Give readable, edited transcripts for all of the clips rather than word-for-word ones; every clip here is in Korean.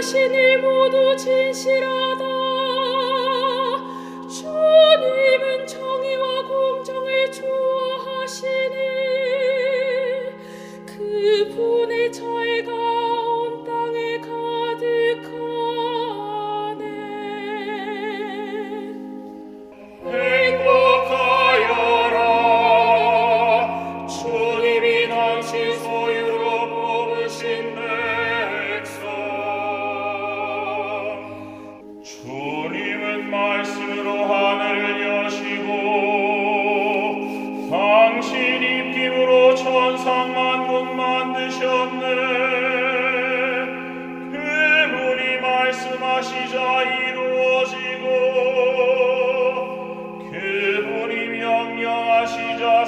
하신 일 모두 진실하다. 주님은 정의와 공정을 좋아하시니 그분의 자애가 온 땅에 가득하네. 행복하여라. 주님이 당신 소유로 뽑으신 백성. 주님은 말씀으로 하늘을 여시고 당신 입김으로 천상 만국 만드셨네. 그분이 말씀하시자 이루어지고 그분이 명령하시자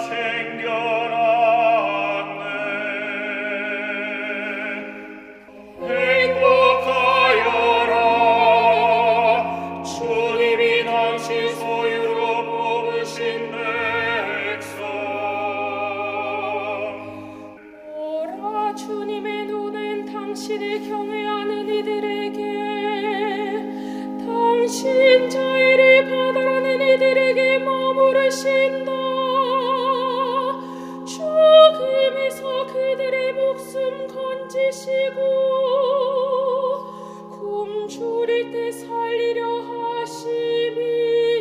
생겨났네. 행복하여라. 주님이 당신 소유로 뽑으신 백성. 오라 주님의 눈은 당신을 경외하는 이들에게 당신 자애를 받아라는 이들에게 머무르신다. 죽음에서 그들의 목숨 건지시고 굶주릴 때 살리려 하심이